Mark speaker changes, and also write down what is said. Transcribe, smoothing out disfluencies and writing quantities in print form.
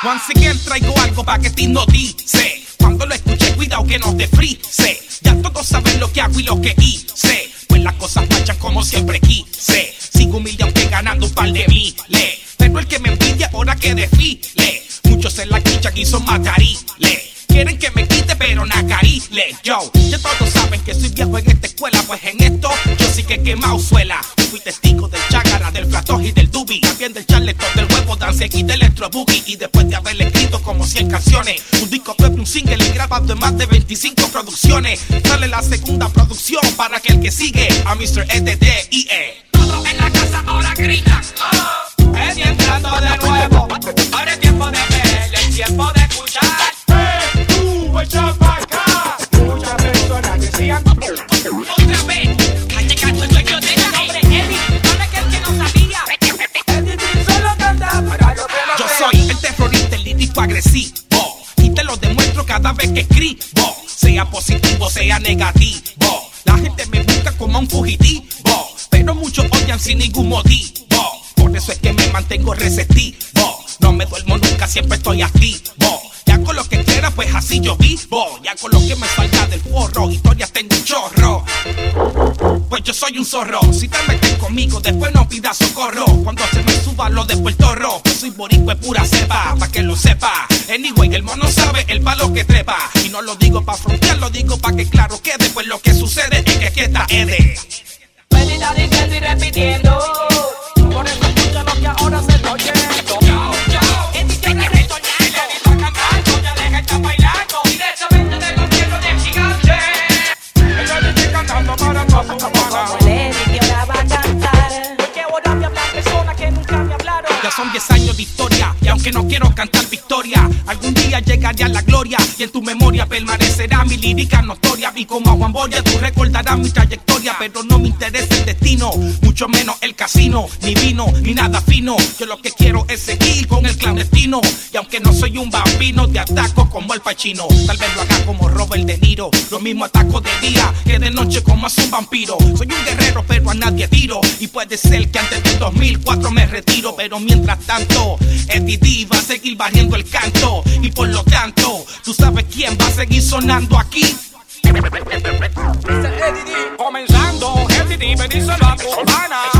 Speaker 1: Once again traigo algo pa' que te hipnotice. Cuando lo escuché, cuidado que no te frise. Ya todos saben lo que hago y lo que hice. Pues las cosas marchan como siempre quise. Sigo humilde aunque ganando un par de miles. Pero el que me envidia ahora que desfile. Muchos se la quichan y son matariles. Quieren que me quite pero nacarile. Yo, ya todos saben que soy viejo en esta escuela. Pues en esto yo sí que he quemado suela. Fui testigo del chágara, del flatoj y del dubi. También del charletón, del huevo, dance y del electro boogie. Y después de haberle escrito como 100 canciones, un disco propio, un single y grabado en más de 25 producciones, sale la segunda producción para que el que sigue a Mr. EDDIE.
Speaker 2: Todos en la casa ahora gritan, oh, es entrando de nuevo. Ahora es tiempo de ver, es tiempo de escuchar.
Speaker 3: Hey, tú, echa pa' acá. Muchas personas decían
Speaker 2: otra vez, callejando el dueño de la nombre Eddie. ¿Dónde que el que no sabía?
Speaker 3: Eddie solo canta para lo que no
Speaker 1: Yo
Speaker 3: cree.
Speaker 1: soy el terrorista, el lírico agresivo. Y te lo demuestro cada vez que escribo. Sea positivo, sea negativo. La gente me busca como un fugitivo. Pero muchos odian sin ningún motivo. Por eso es que me mantengo receptivo. No me duermo nunca, siempre estoy activo. Y hago lo que quiera, pues así yo vivo. Y hago lo que me salga del forro. Historias tengo un chorro. Pues yo soy un zorro. Si te metes conmigo, después no pidas socorro. Cuando se me suba lo dejo el torro. Pues soy boricua pura cepa, pa' que lo sepa. Anyway, el mono sabe el palo que trepa. Y no lo digo pa' frontear, lo digo pa' que claro quede. Pues lo que sucede es que aquí está Ede.
Speaker 2: Venida diciendo y repitiendo. Por eso escucha lo que ahora se está oyendo. Yo, Eddie tiene retornando. El Eddie está cantando, ya deja estar bailando. Directamente del gobierno del gigante.
Speaker 3: Ella dice cantando para toda su hermana.
Speaker 2: Como el Eddie que ahora va a cantar. Porque ahora me hablan personas que nunca me hablaron.
Speaker 1: Ya son 10 años de historia. Y aunque no quiero cantar victoria, algún día llegaré a la gloria. Y en tu memoria permanecerá mi lírica notoria. Y como a Juan Boria tú recordarás mi trayectoria. Pero no me interesa el destino, mucho menos el casino, ni vino, ni nada fino. Yo lo que quiero es seguir con el clandestino. Y aunque no soy un bambino, te ataco como el Pacino. Tal vez lo haga como Robert De Niro. Lo mismo ataco de día que de noche como es un vampiro. Soy un guerrero pero a nadie tiro. Y puede ser que antes del 2004 me retiro. Pero mientras tanto, Eddie D va a seguir barriendo el canto. Y por lo tanto, tú sabes quién va a seguir sonando aquí.
Speaker 3: Comenzando, Eddie D, me dice la cubana.